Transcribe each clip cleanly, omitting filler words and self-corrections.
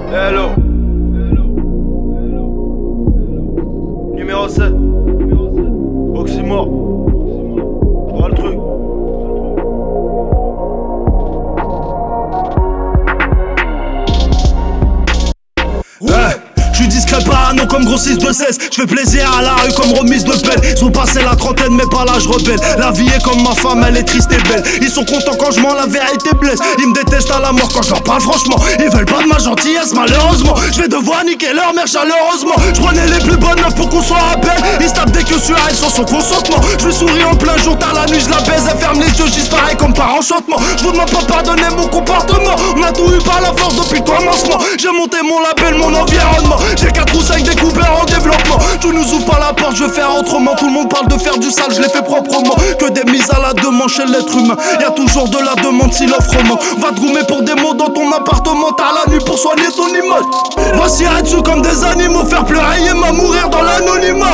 Hello. Numéro 7. Oxymore. Tu vois le truc. Je suis discret parano comme grossiste de 16. Je fais plaisir à la rue comme remise de peine. Ils ont passé la trentaine mais pas l'âge rebelle. La vie est comme ma femme, elle est triste et belle. Ils sont contents quand je mens, la vérité blesse. Ils me détestent à la mort quand je leur parle franchement. Ils veulent pas de ma gentillesse malheureusement. Je vais devoir niquer leur mère chaleureusement. Je prenais les plus bonnes meufs pour qu'on soit à peine. Ils se tapent dès que je suis à elle sans son consentement. Je lui souris en plein jour, tard la nuit je la baise. Elle ferme les yeux, je disparais comme par enchantement. Je vous demande pas pardonner mon comportement. On a tout eu par la force depuis le commencement. J'ai monté mon label, mon environnement. J'ai 4 ou 5 découverts en développement. Tu nous ouvres pas la porte, je vais faire autrement. Tout le monde parle de faire du sale, je l'ai fait proprement. Que des mises à la demande chez l'être humain. Y'a toujours de la demande si l'offre manque. Va te groumer pour des mots dans ton appartement. T'as la nuit pour soigner ton image. Voici à dessus comme des animaux. Faire pleurer Yéma, mourir dans l'anonymat.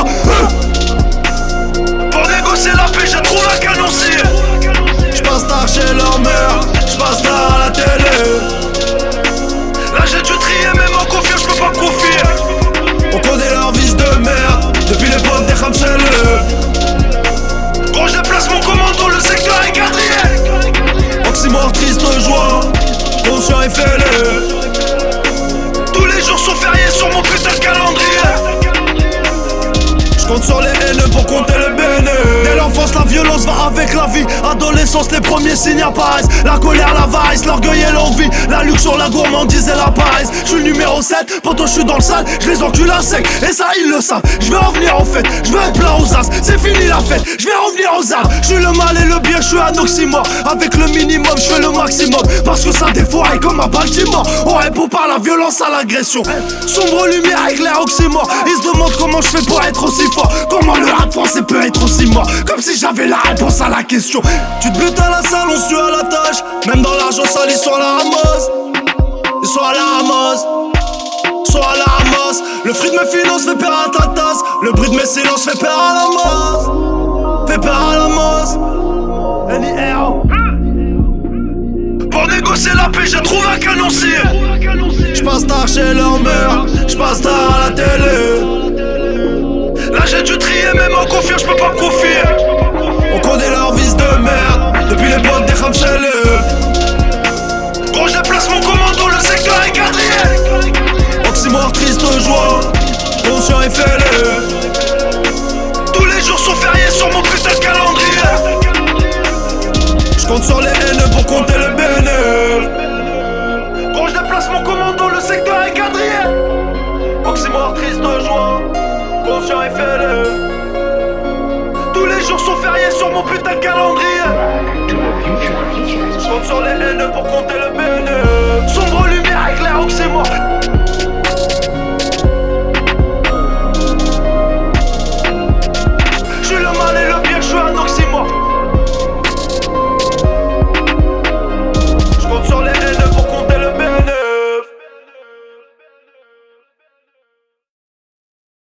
Pour négocier la paix, j'ai trouvé un canoncier. J'passe tard chez leur mère, j'passe tard à la télé. Là j'ai dû trier, même en confiance, j'peux pas me confier. On connaît leur vice de merde, depuis l'époque des Khamsele. Gros je déplace mon commando, le secteur est quadrillé. Oxymore triste joie, conscient et fêlé. Tous les jours sont fériés sur mon putain de calendrier. J'compte sur les haineux pour compter le béné. Dès l'enfance la violence va avec la vie. Adolescence les premiers signes apparaissent. La colère, l'avarice, l'orgueil et l'envie. La luxure, la gourmandise et la paresse. J'suis le numéro 7, poto j'suis dans le sale. J'les encule à sec, et ça ils le savent. J'vais revenir en fête, j'veux être plein aux as. C'est fini la fête, j'vais revenir aux armes. J'suis le mal et le bien, j'suis un oxymore. Avec le minimum, j'fais le maximum. Parce que ça défouraille comme un Baltimore. On répond par la violence à l'agression. Sombre lumière éclair oxymore. Ils se demandent comment j'fais pour être aussi fort. Comment le rap français peut être aussi mort. Comme si j'avais la réponse à la question. Tu te butes à la salle, on se tue à la tâche. Même dans l'argent sale, ils sont à la ramasse. Ils sont à la ramasse. Ils sont à la ramasse. Le fruit de mes finances fait peur à ta tasse. Le bruit de mes silences fait peur à la masse. Fait peur à la masse. N.I.R. Pour négocier la paix, j'ai trouvé un canoncier. J'passe tard chez leur mère, j'passe tard à la télé. Là j'ai dû trier, même en confiance, j'peux pas me confier. On connaît leur vice de merde, depuis l'époque des Khamsele. Gros je déplace mon commando, le secteur est quadrillé. Oxymore triste joie, conscient et fêlé. Tous les jours sont fériés sur mon putain de calendrier.